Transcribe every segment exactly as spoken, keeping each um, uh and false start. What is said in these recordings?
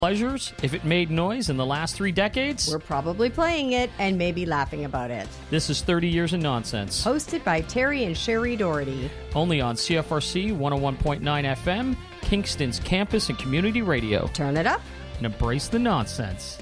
pleasures. If it made noise in the last three decades, we're probably playing it and maybe laughing about it. This is thirty Years of Nonsense. Hosted by Terry and Sherry Doherty. Only on C F R C one oh one point nine F M, Kingston's campus and community radio. Turn it up and embrace the nonsense.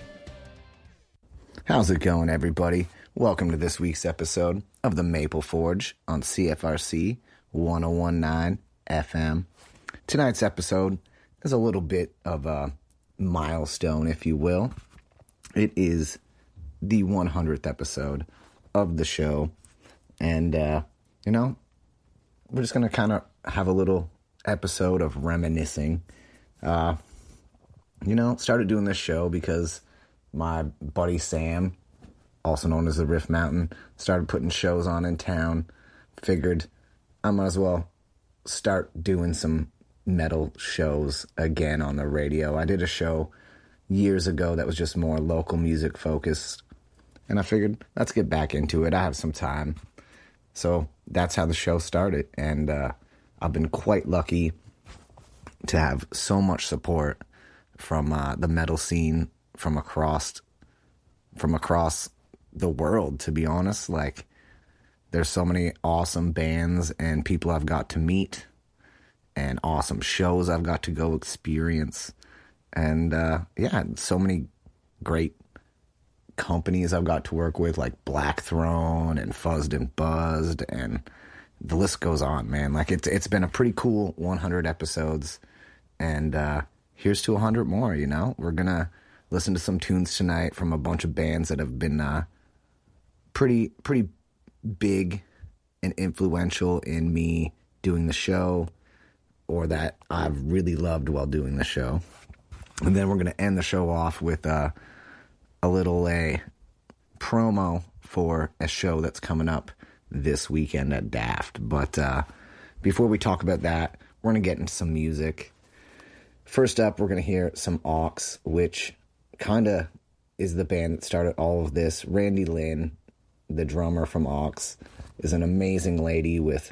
How's it going, everybody? Welcome to this week's episode of the Maple Forge on C F R C one oh one point nine F M. Tonight's episode is a little bit of a milestone, if you will. It is the one hundredth episode of the show, and uh, you know, we're just gonna kind of have a little episode of reminiscing. Uh, you know, started doing this show because my buddy Sam, also known as the Riff Mountain, started putting shows on in town. Figured I might as well start doing some metal shows again on the radio. I did a show years ago that was just more local music focused, and I figured let's get back into it. I have some time. So that's how the show started, and uh, I've been quite lucky to have so much support from uh, the metal scene from across from across the world, to be honest. Like, there's so many awesome bands and people I've got to meet, and awesome shows I've got to go experience, and uh, yeah, so many great companies I've got to work with, like Black Throne and Fuzzed and Buzzed, and the list goes on, man. Like, it's it's been a pretty cool one hundred episodes, and uh, here's to one hundred more, you know? We're gonna listen to some tunes tonight from a bunch of bands that have been uh, pretty pretty big and influential in me doing the show, or that I've really loved while doing the show. And then we're going to end the show off with uh, a little a promo for a show that's coming up this weekend at Daft. But uh, before we talk about that, we're going to get into some music. First up, we're going to hear some Ox, which kind of is the band that started all of this. Randy Lynn, the drummer from Ox, is an amazing lady with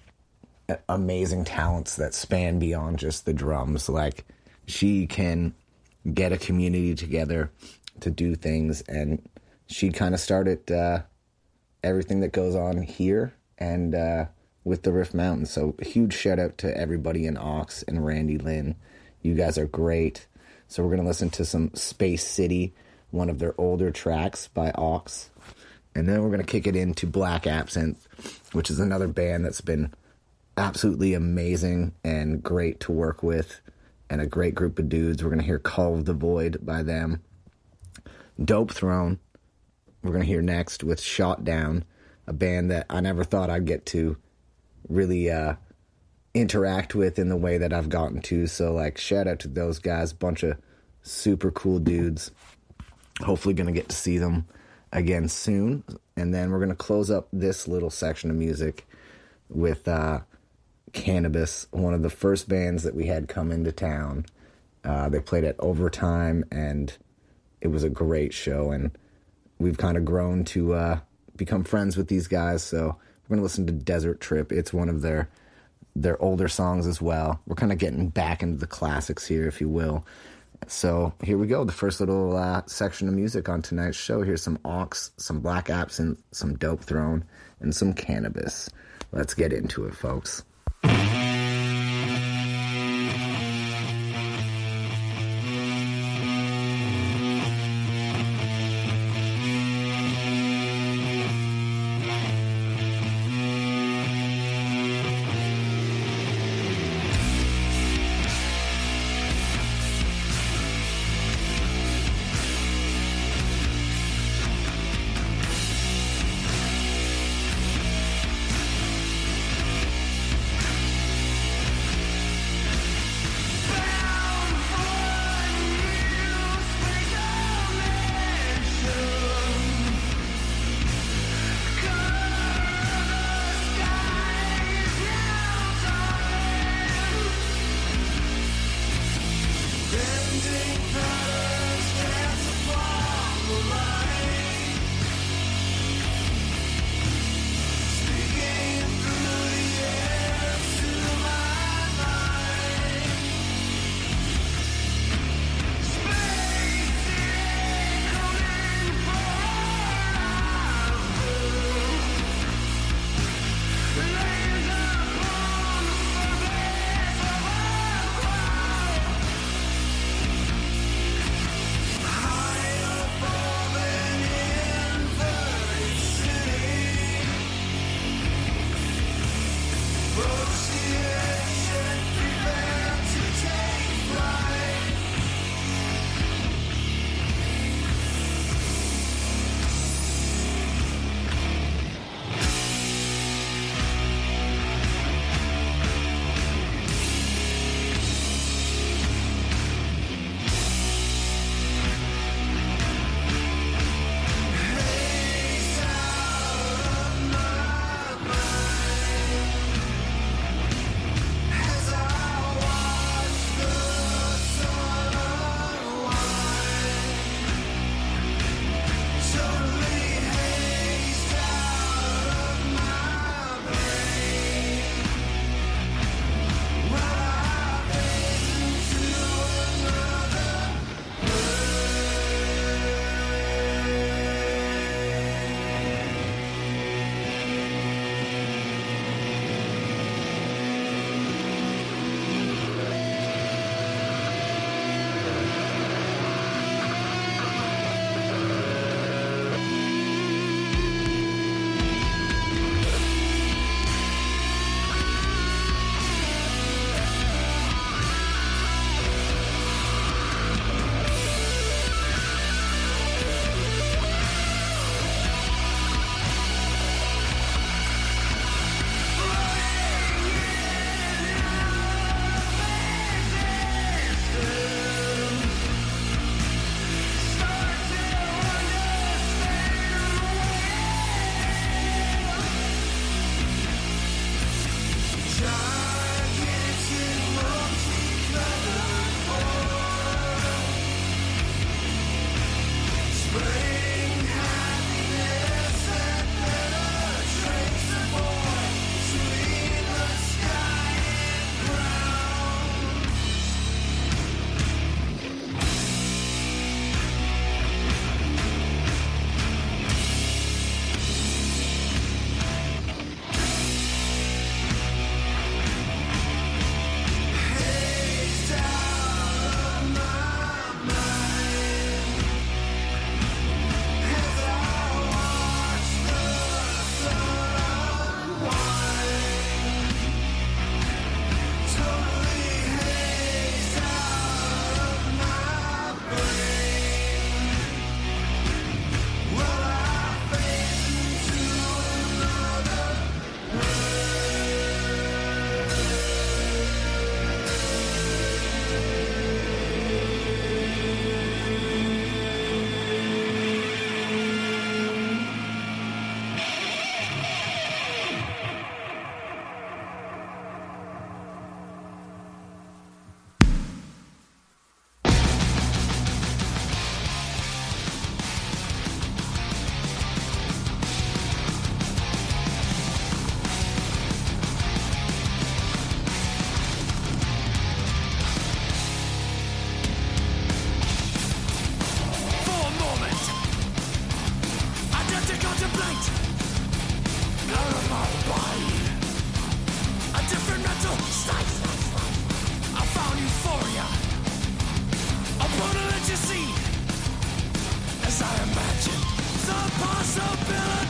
amazing talents that span beyond just the drums. Like, she can get a community together to do things, and she kind of started uh, everything that goes on here and uh, with the Riff Mountain. So a huge shout out to everybody in Ox and Randy Lynn. You guys are great. So we're going to listen to some Space City, one of their older tracks by Ox. And then we're going to kick it into Black Absinthe, which is another band that's been absolutely amazing and great to work with, and a great group of dudes. We're going to hear Call of the Void by them. Dope Throne, we're going to hear next with Shot Down, a band that I never thought I'd get to really uh, interact with in the way that I've gotten to. So, like, shout out to those guys, bunch of super cool dudes. Hopefully going to get to see them again soon. And then we're going to close up this little section of music with uh, Cannabis, one of the first bands that we had come into town. Uh, they played at Overtime, and it was a great show, and we've kind of grown to uh, become friends with these guys. So we're going to listen to Desert Trip. It's one of their their older songs as well. We're kind of getting back into the classics here, if you will. So here we go, the first little uh, section of music on tonight's show. Here's some Ox, some Black Absinthe, some Dope Throne, and some Cannabis. Let's get into it, folks.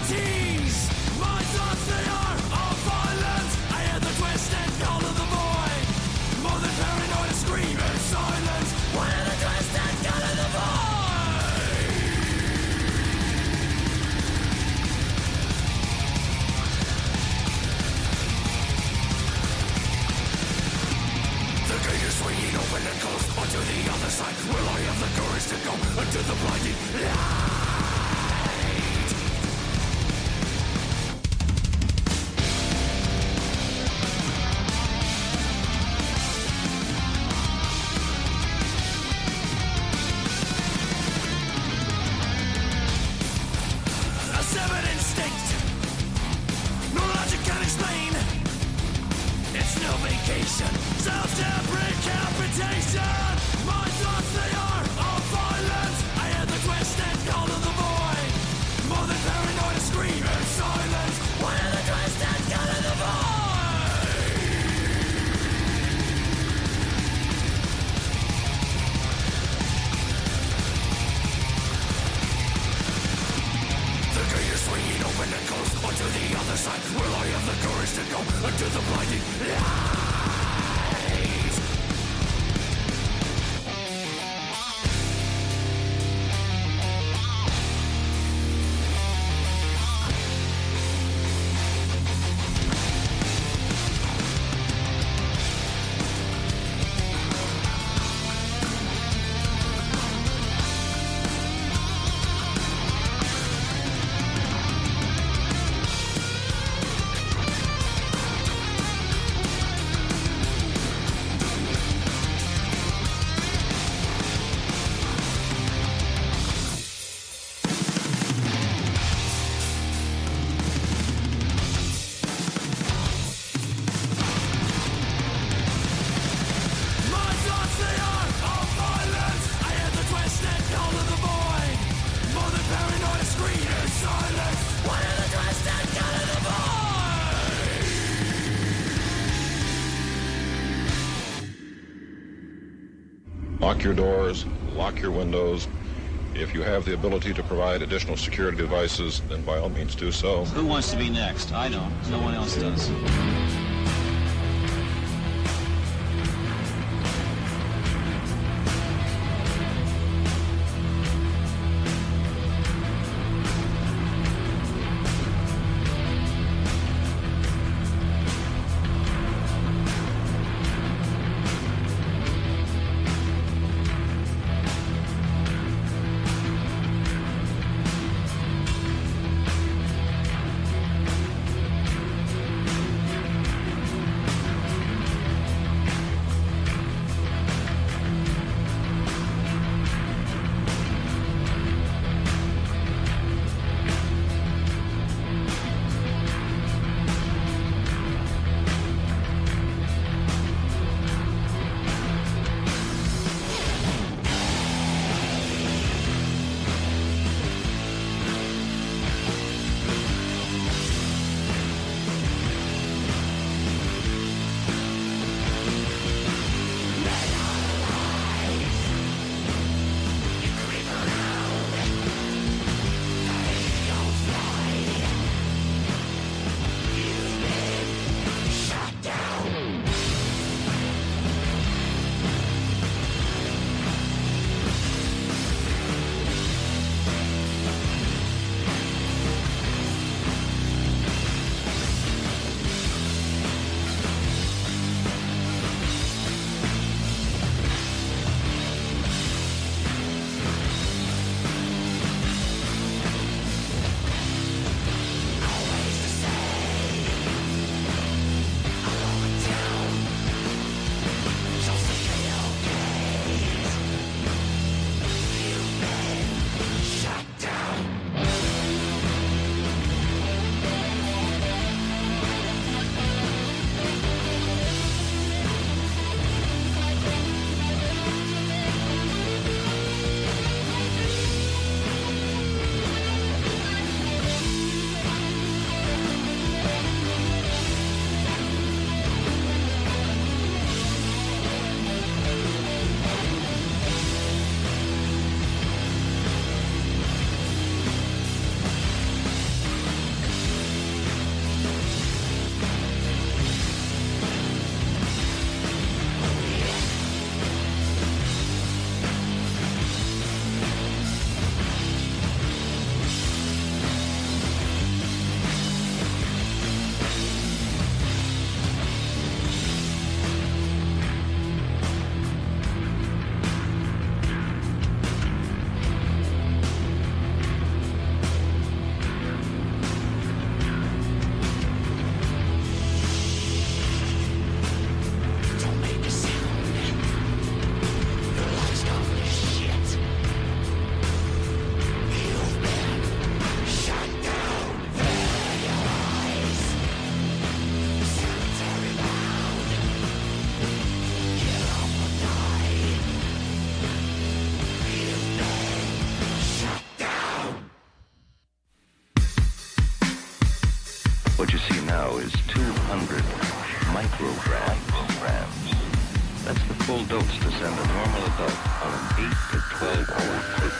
tease. My thoughts, they are all violent. I hear the twisted call of the void. More than paranoid, a scream in silence. What are the twisted call of the void? The gate is swinging open and closed onto the other side. Will I have the courage to go into the blinding light? A severed instinct, no logic can explain. It's no vacation, self-deprecation. My thoughts, they are all violent. I hear the twisted call of the void. More than paranoid, a scream in silence. What are the twisted call of the void? The gate is swinging open and closed onto the other side. Will I have the courage to go into the blinding light? My thoughts, they are all violent. I hear the twisted call of the void. More than paranoid, a scream in silence. What are the twisted call of the void? Lock your doors, lock your windows. If you have the ability to provide additional security devices, then by all means do so. Who wants to be next? I don't. No one else does. now is two hundred micrograms. That's the full dose to send a normal adult on an eight to twelve hour trip.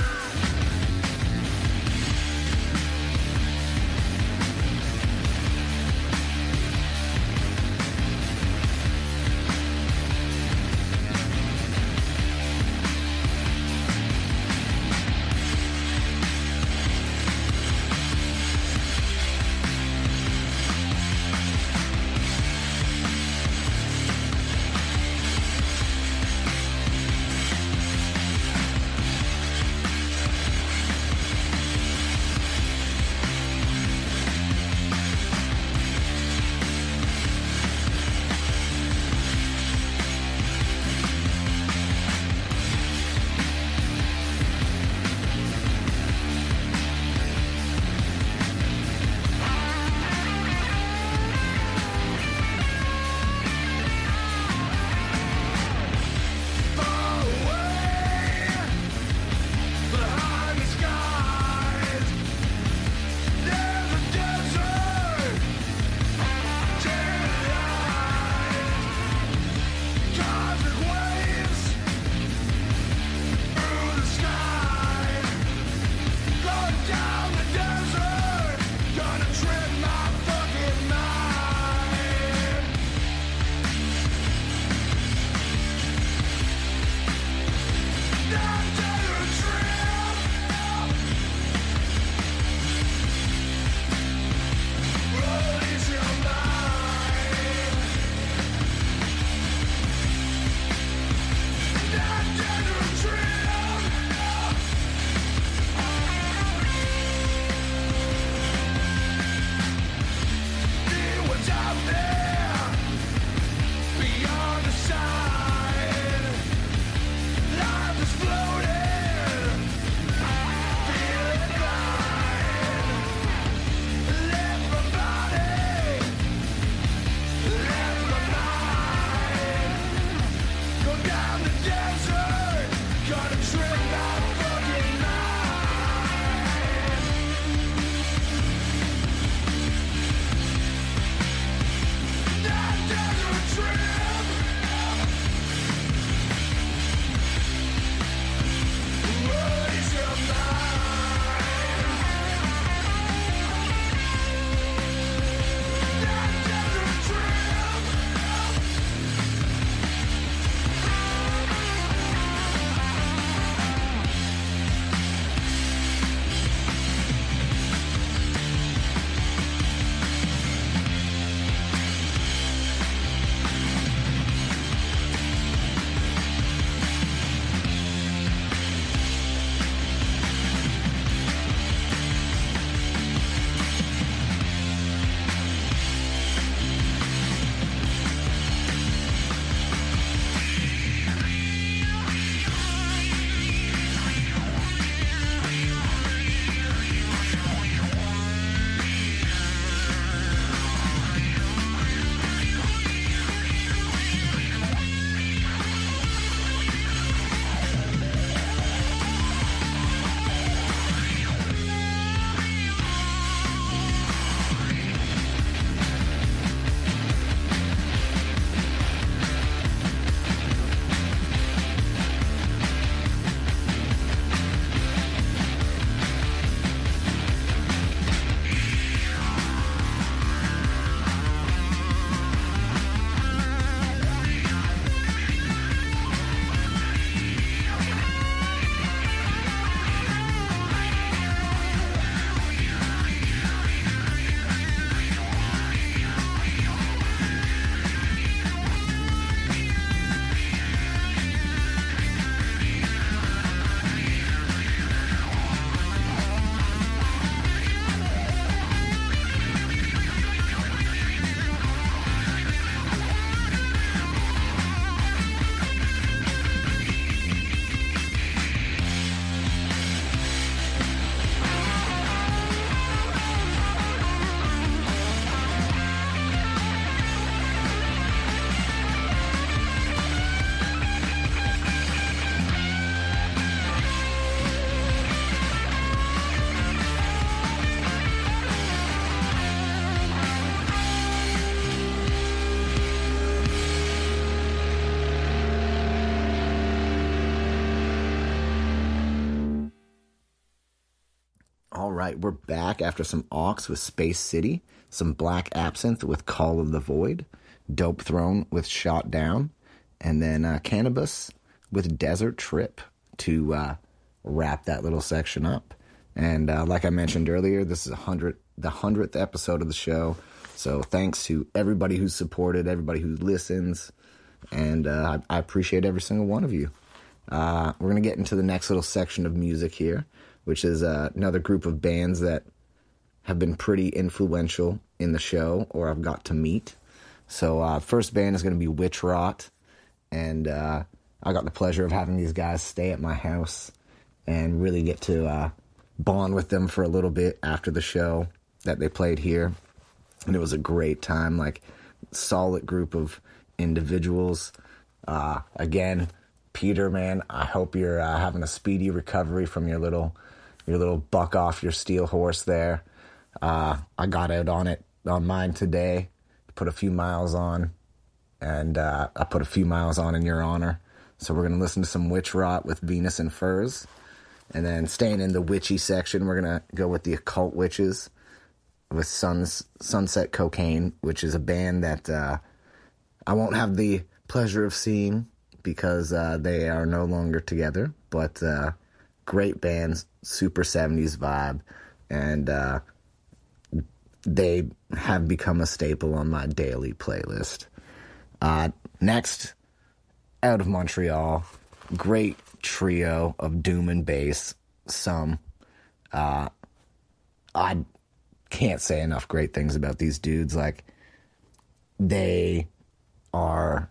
All right, we're back after some Aux with Space City, some Black Absinthe with Call of the Void, Dope Throne with Shot Down, and then uh, Cannabis with Desert Trip to uh, wrap that little section up. And uh, like I mentioned earlier, this is one hundred, the hundredth episode of the show. So thanks to everybody who's supported, everybody who listens, and uh, I, I appreciate every single one of you. Uh, we're going to get into the next little section of music here, which is uh, another group of bands that have been pretty influential in the show or I've got to meet. So uh, first band is going to be Witch Rot, and uh, I got the pleasure of having these guys stay at my house and really get to uh, bond with them for a little bit after the show that they played here. And it was a great time, like, solid group of individuals. Uh, again, Peter, man, I hope you're uh, having a speedy recovery from your little your little buck off your steel horse there. Uh, I got out on it, on mine today, put a few miles on, and uh, I put a few miles on in your honor. So we're going to listen to some Witch Rot with Venus and Furs. And then staying in the witchy section, we're going to go with the Occult Witches with Suns, Sunset Cocaine, which is a band that uh, I won't have the pleasure of seeing because uh, they are no longer together. But uh, great bands, super seventies vibe, and uh, they have become a staple on my daily playlist. Uh, next, out of Montreal, great trio of doom and bass. Some, uh, I can't say enough great things about these dudes. Like, they are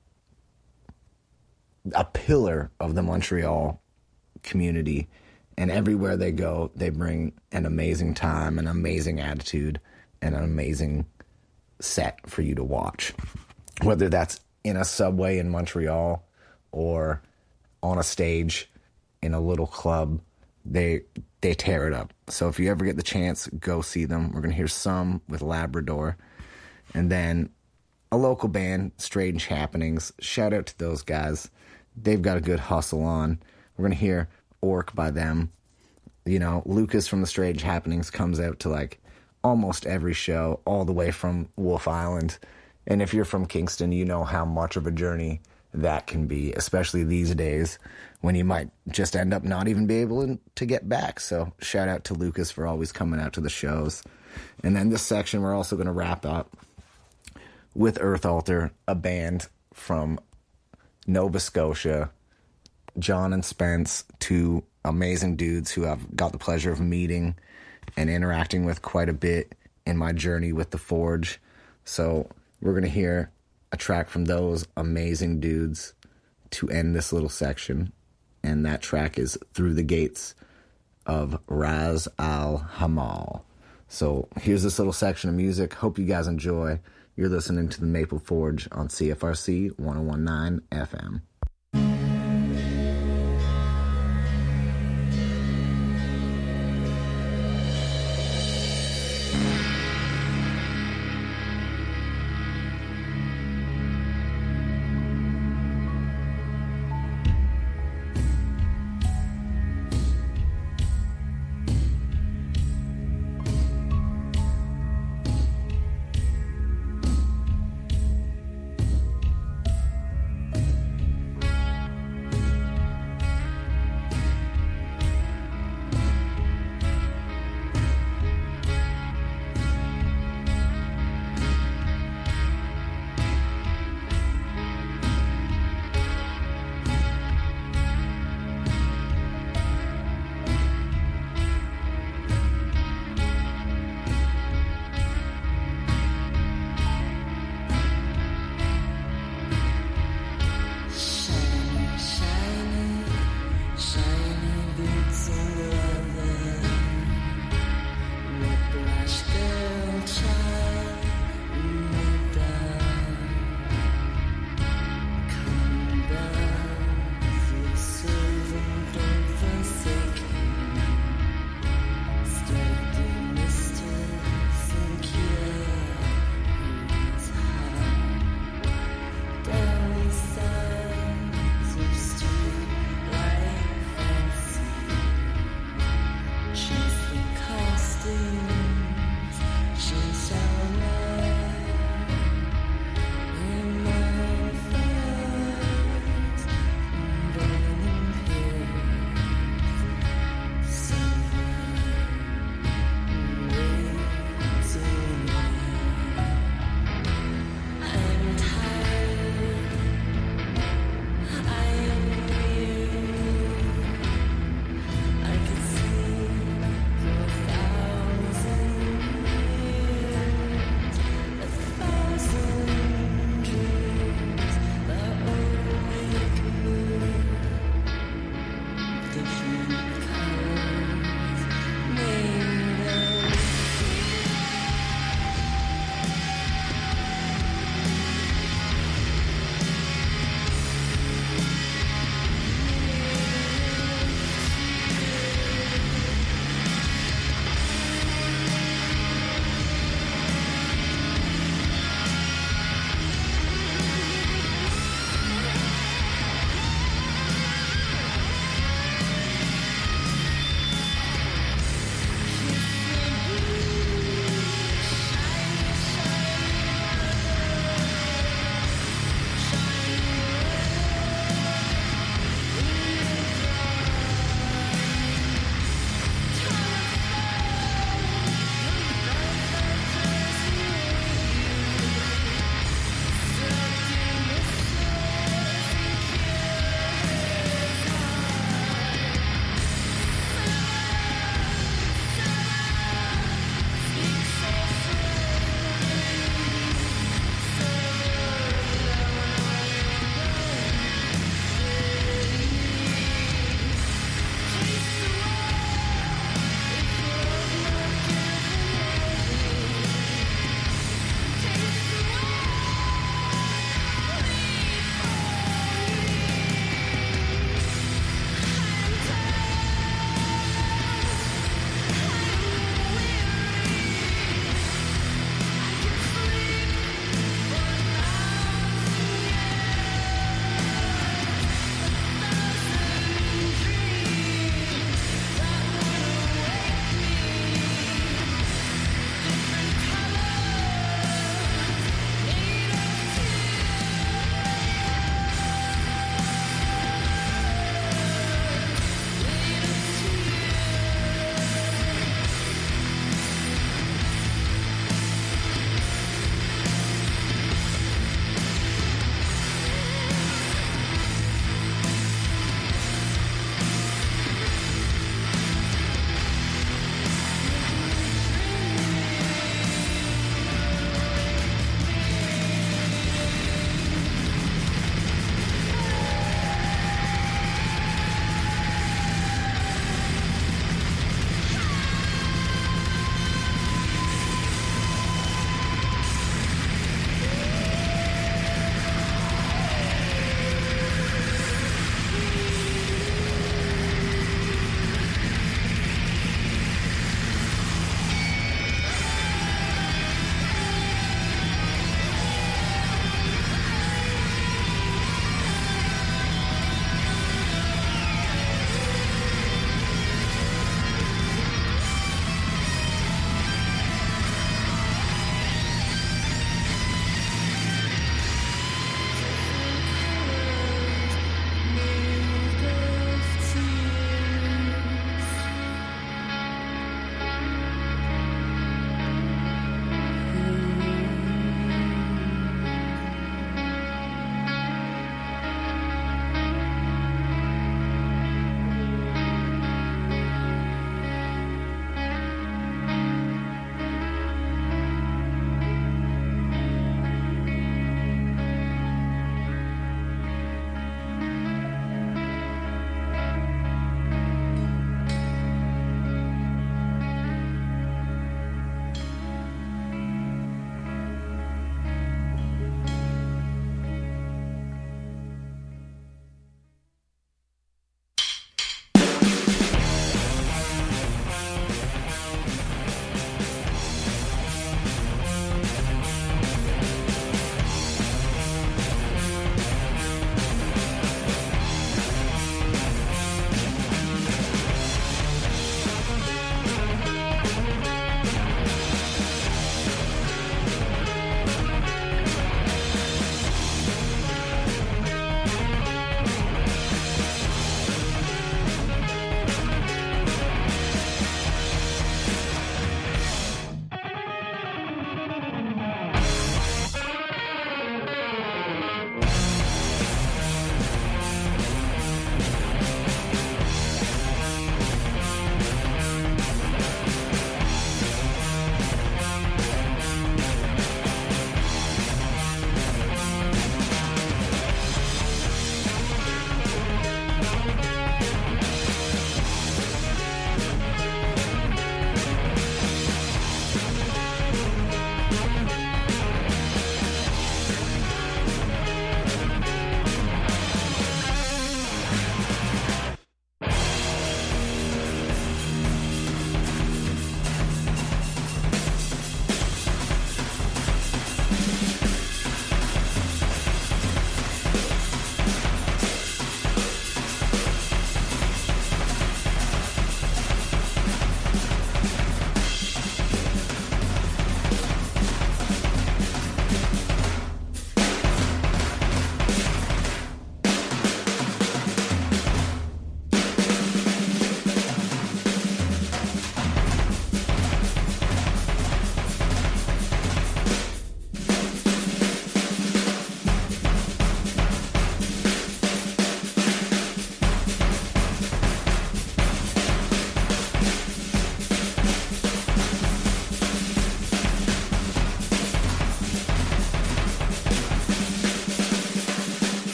a pillar of the Montreal community, and everywhere they go, they bring an amazing time, an amazing attitude, and an amazing set for you to watch. Whether that's in a subway in Montreal or on a stage in a little club, they they tear it up. So if you ever get the chance, go see them. We're going to hear some with Labrador. And then a local band, Strange Happenings. Shout out to those guys. They've got a good hustle on. We're going to hear Orc by them. You know, Lucas from the Strange Happenings comes out to like almost every show, all the way from Wolf Island. And if you're from Kingston, you know how much of a journey that can be, especially these days when you might just end up not even be able to get back. So shout out to Lucas for always coming out to the shows. And then this section, we're also going to wrap up with Earth Alter, a band from Nova Scotia. John and Spence, two amazing dudes who I've got the pleasure of meeting and interacting with quite a bit in my journey with the Forge. So we're going to hear a track from those amazing dudes to end this little section. And that track is Through the Gates of Ras Al Hamal. So here's this little section of music. Hope you guys enjoy. You're listening to the Maple Forge on C F R C one oh one point nine F M.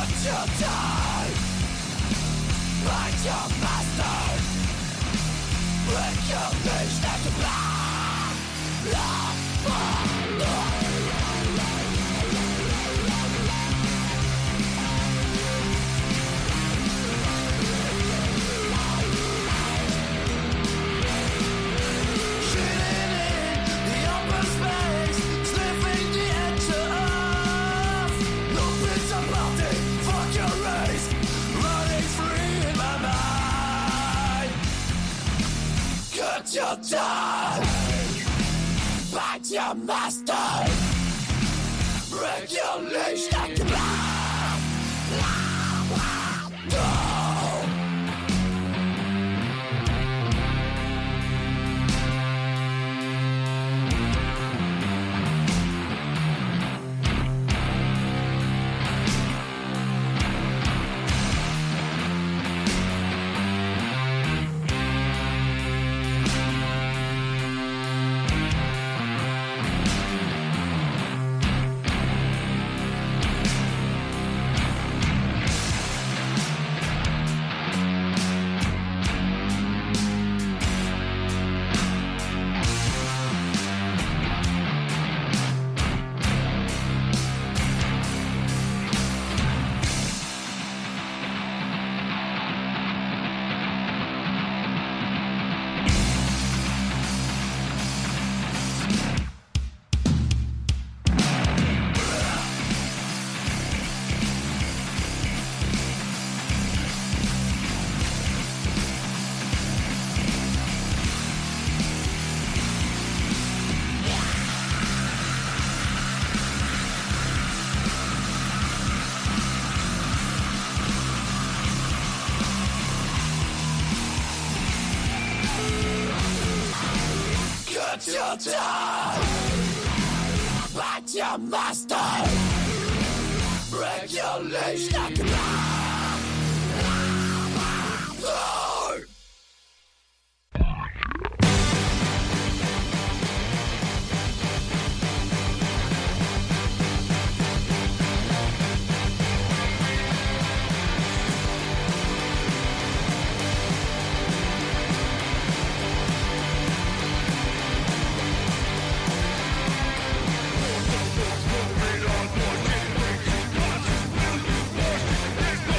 There's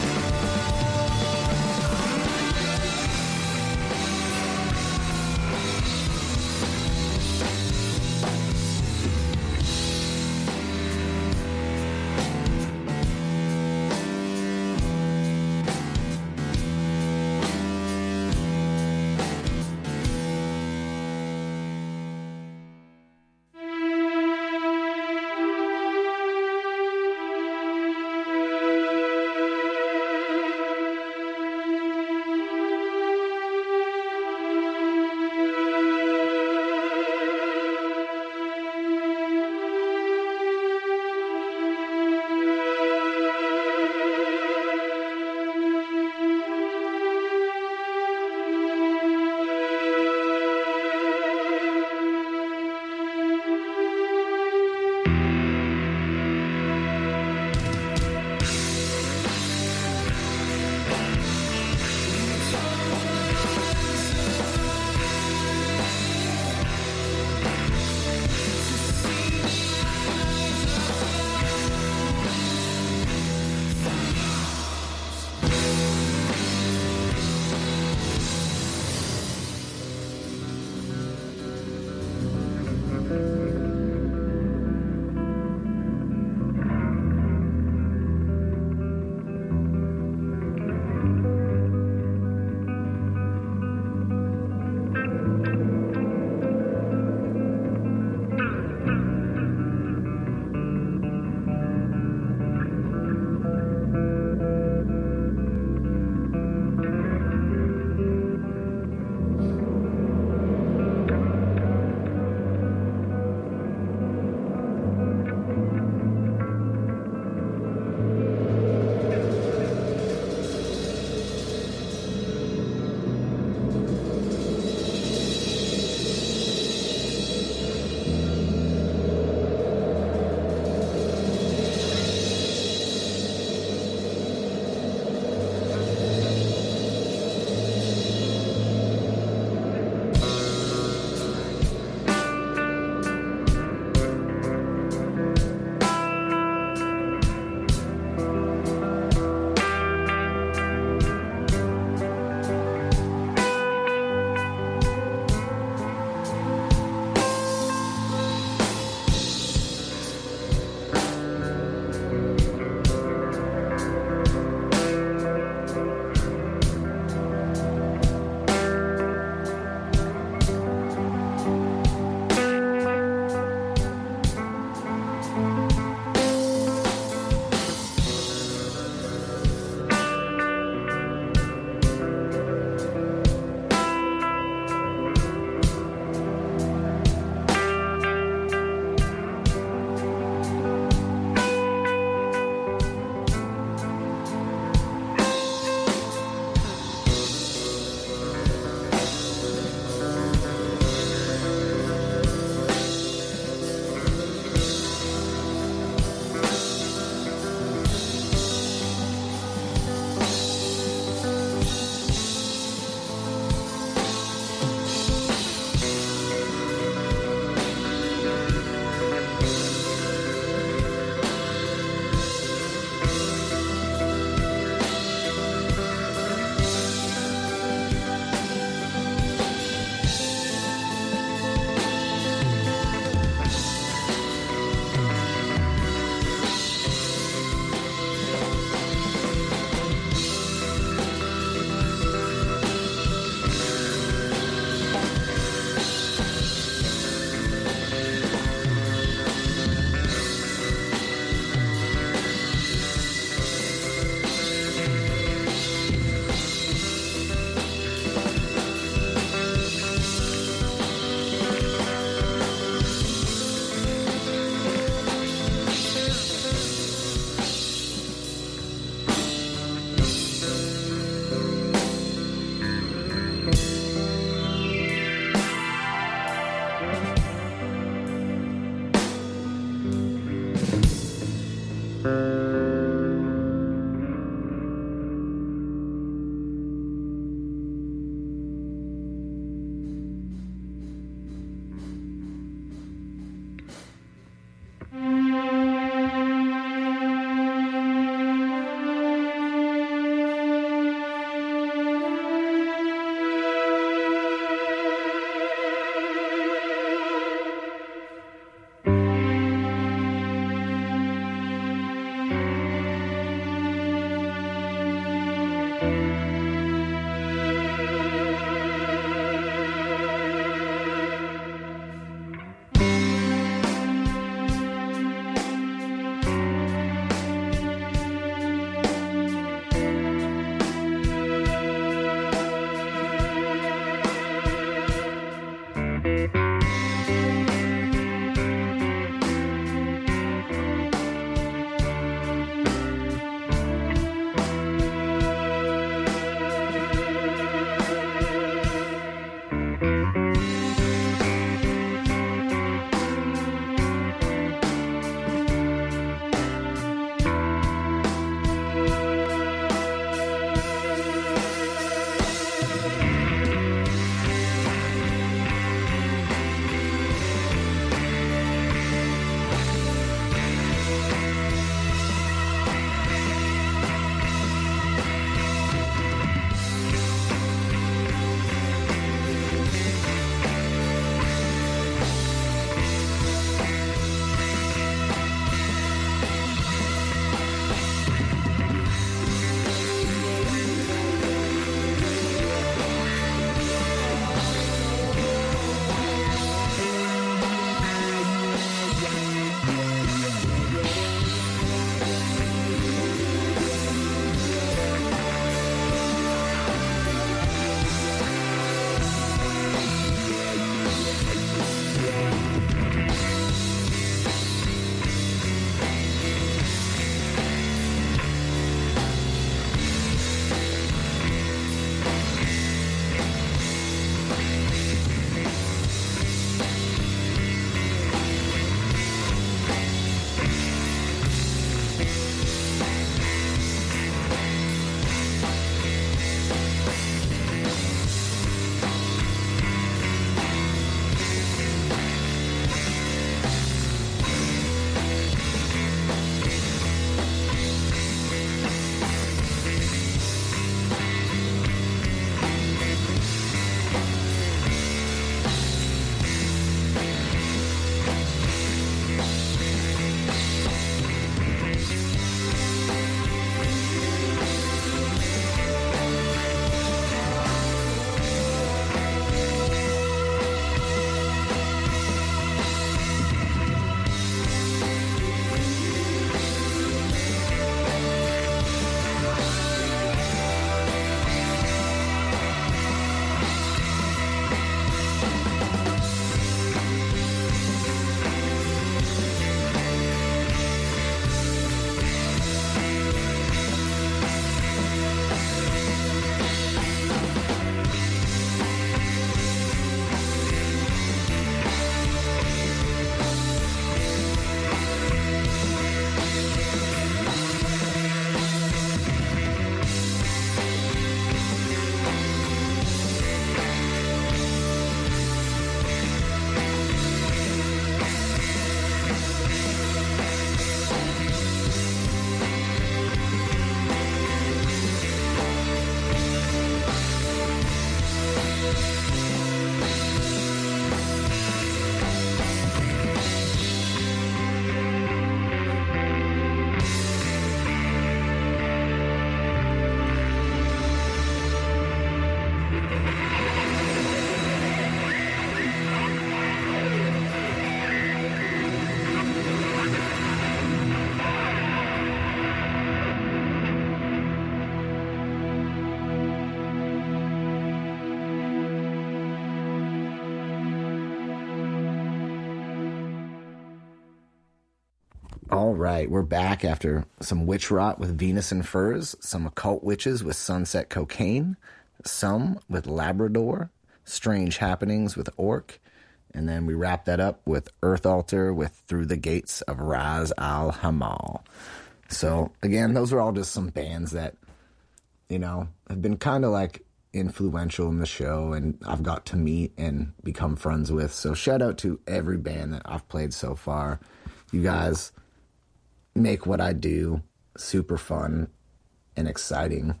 All right, we're back after some witch rot with Venus and Furs, some occult witches with Sunset Cocaine, some with Labrador, Strange Happenings with Orc, and then we wrap that up with Earth Altar with Through the Gates of Raz Al Hamal. So, again, those are all just some bands that, you know, have been kind of like influential in the show and I've got to meet and become friends with. So shout out to every band that I've played so far. You guys make what I do super fun and exciting.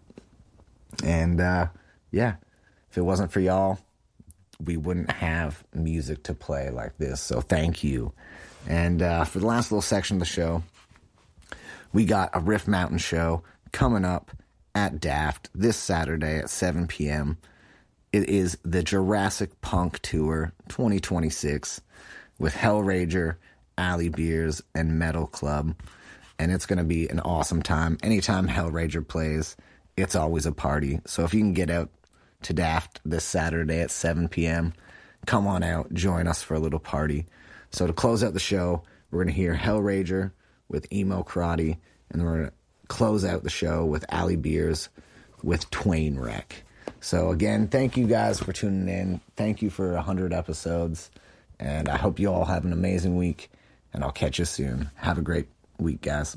And uh, yeah, if it wasn't for y'all, we wouldn't have music to play like this. So thank you. And uh, for the last little section of the show, we got a Rift Mountain show coming up at Daft this Saturday at seven p.m. It is the Jurassic Punk Tour twenty twenty-six with Hellraiser, Alley Beers, and Metal Club. And it's going to be an awesome time. Anytime Hellraiser plays, it's always a party. So if you can get out to Daft this Saturday at seven p.m., come on out, join us for a little party. So to close out the show, we're going to hear Hellraiser with Emo Karate, and we're going to close out the show with Alley Beers with Twain Wreck. So again, thank you guys for tuning in. Thank you for one hundred episodes. And I hope you all have an amazing week. And I'll catch you soon. Have a great week, guys.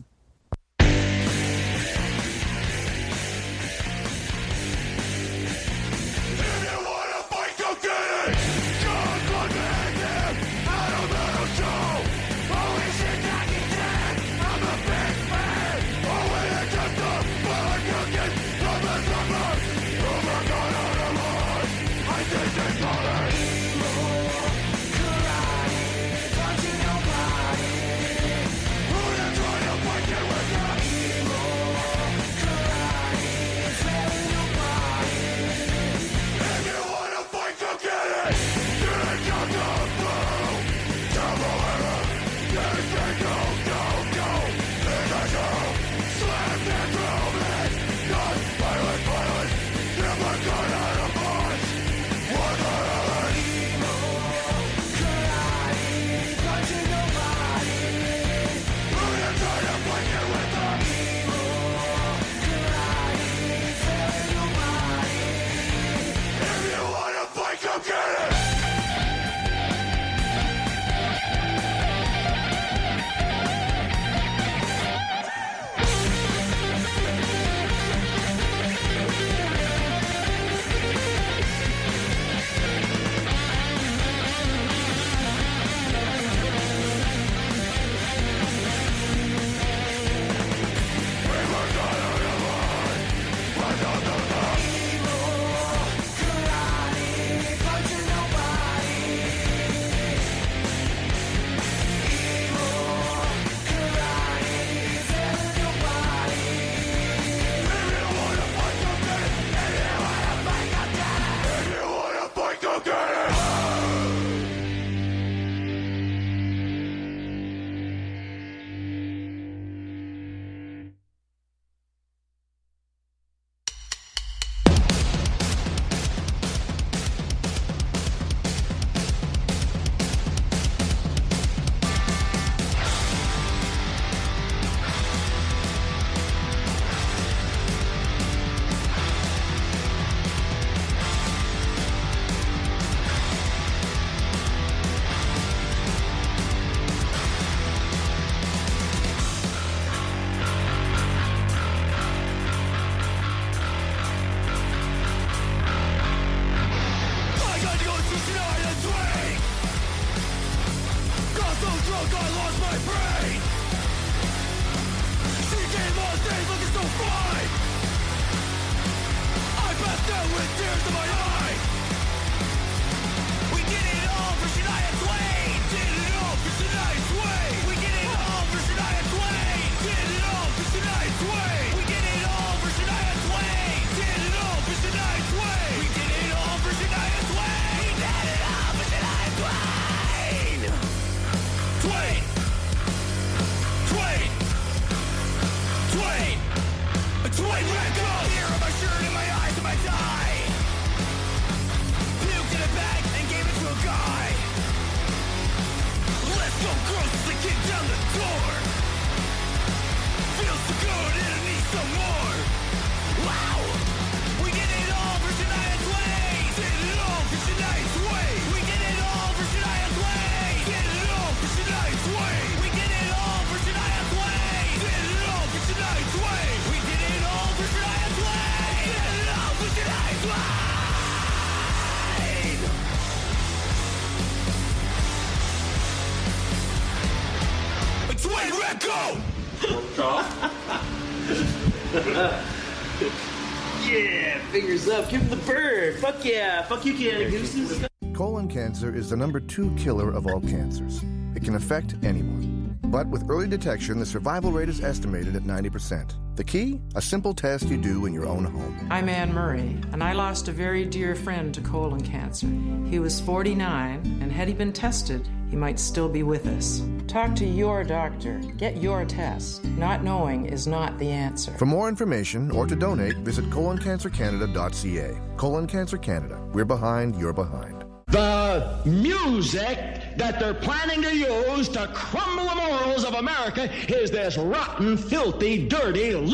Let's go, gross, the kid down the door. Yeah, fingers up. Give him the bird. Fuck yeah. Fuck you, Canada Gooses. Colon cancer is the number two killer of all cancers. It can affect anyone. But with early detection, the survival rate is estimated at ninety percent. The key? A simple test you do in your own home. I'm Anne Murray, and I lost a very dear friend to colon cancer. He was forty-nine, and had he been tested, he might still be with us. Talk to your doctor. Get your test. Not knowing is not the answer. For more information or to donate, visit colon cancer canada dot c a. Colon Cancer Canada. We're behind, you're behind. The music that they're planning to use to crumble the morals of America is this rotten, filthy, dirty